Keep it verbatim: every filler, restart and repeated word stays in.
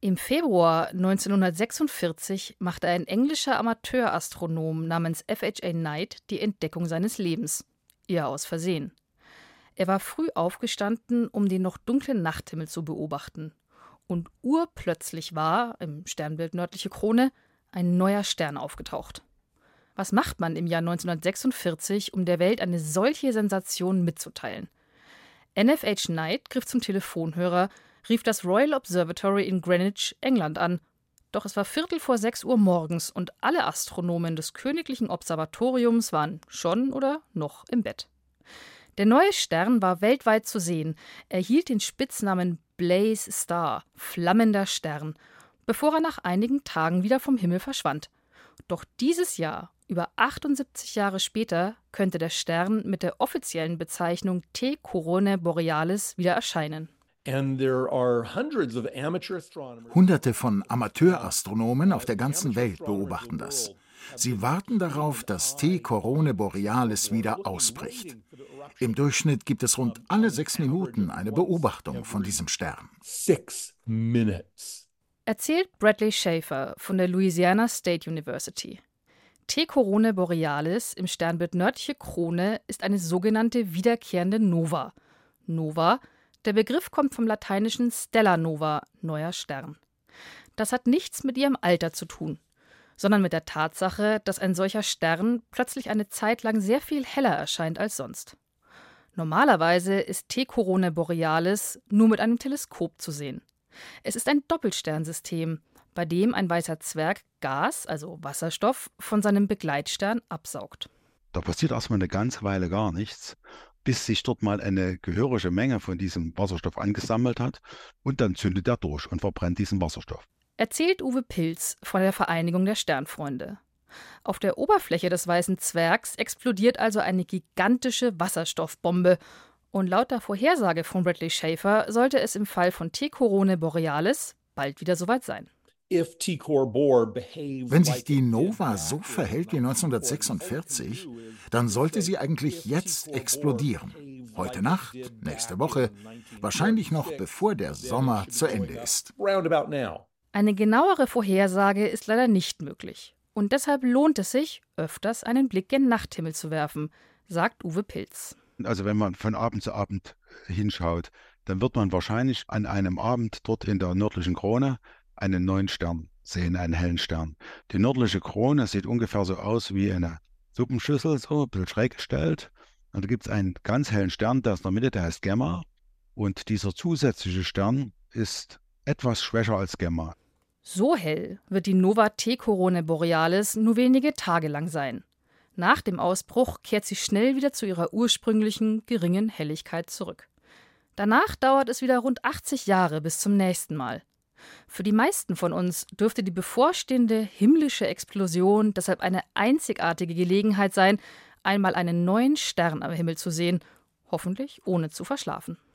Im Februar neunzehnhundertsechsundvierzig machte ein englischer Amateurastronom namens F H A Knight die Entdeckung seines Lebens. Eher aus Versehen. Er war früh aufgestanden, um den noch dunklen Nachthimmel zu beobachten. Und urplötzlich war, im Sternbild Nördliche Krone, ein neuer Stern aufgetaucht. Was macht man im Jahr neunzehnhundertsechsundvierzig, um der Welt eine solche Sensation mitzuteilen? N F H Knight griff zum Telefonhörer, rief das Royal Observatory in Greenwich, England an. Doch es war Viertel vor sechs Uhr morgens und alle Astronomen des Königlichen Observatoriums waren schon oder noch im Bett. Der neue Stern war weltweit zu sehen. Er hielt den Spitznamen Blaze Star, flammender Stern, bevor er nach einigen Tagen wieder vom Himmel verschwand. Doch dieses Jahr, über achtundsiebzig Jahre später, könnte der Stern mit der offiziellen Bezeichnung T Coronae Borealis wieder erscheinen. Hunderte von Amateurastronomen auf der ganzen Welt beobachten das. Sie warten darauf, dass T Coronae Borealis wieder ausbricht. Im Durchschnitt gibt es rund alle sechs Minuten eine Beobachtung von diesem Stern. Erzählt Bradley Schaefer von der Louisiana State University. T Coronae Borealis im Sternbild Nördliche Krone ist eine sogenannte wiederkehrende Nova. Nova, der Begriff kommt vom lateinischen Stella Nova, neuer Stern. Das hat nichts mit ihrem Alter zu tun, sondern mit der Tatsache, dass ein solcher Stern plötzlich eine Zeit lang sehr viel heller erscheint als sonst. Normalerweise ist T Coronae Borealis nur mit einem Teleskop zu sehen. Es ist ein Doppelsternsystem, bei dem ein weißer Zwerg Gas, also Wasserstoff, von seinem Begleitstern absaugt. Da passiert erstmal eine ganze Weile gar nichts, bis sich dort mal eine gehörige Menge von diesem Wasserstoff angesammelt hat und dann zündet er durch und verbrennt diesen Wasserstoff. Erzählt Uwe Pilz von der Vereinigung der Sternfreunde. Auf der Oberfläche des weißen Zwergs explodiert also eine gigantische Wasserstoffbombe. Und laut der Vorhersage von Bradley Schaefer sollte es im Fall von T Coronae Borealis bald wieder soweit sein. Wenn sich die Nova so verhält wie neunzehnhundertsechsundvierzig, dann sollte sie eigentlich jetzt explodieren. Heute Nacht, nächste Woche, wahrscheinlich noch bevor der Sommer zu Ende ist. Eine genauere Vorhersage ist leider nicht möglich. Und deshalb lohnt es sich, öfters einen Blick gen Nachthimmel zu werfen, sagt Uwe Pilz. Also wenn man von Abend zu Abend hinschaut, dann wird man wahrscheinlich an einem Abend dort in der nördlichen Krone einen neuen Stern sehen, einen hellen Stern. Die nördliche Krone sieht ungefähr so aus wie eine Suppenschüssel, so ein bisschen schräg gestellt. Und da gibt es einen ganz hellen Stern, der ist in der Mitte, der heißt Gemma. Und dieser zusätzliche Stern ist etwas schwächer als Gemma. So hell wird die Nova T Coronae Borealis nur wenige Tage lang sein. Nach dem Ausbruch kehrt sie schnell wieder zu ihrer ursprünglichen, geringen Helligkeit zurück. Danach dauert es wieder rund achtzig Jahre bis zum nächsten Mal. Für die meisten von uns dürfte die bevorstehende himmlische Explosion deshalb eine einzigartige Gelegenheit sein, einmal einen neuen Stern am Himmel zu sehen, hoffentlich ohne zu verschlafen.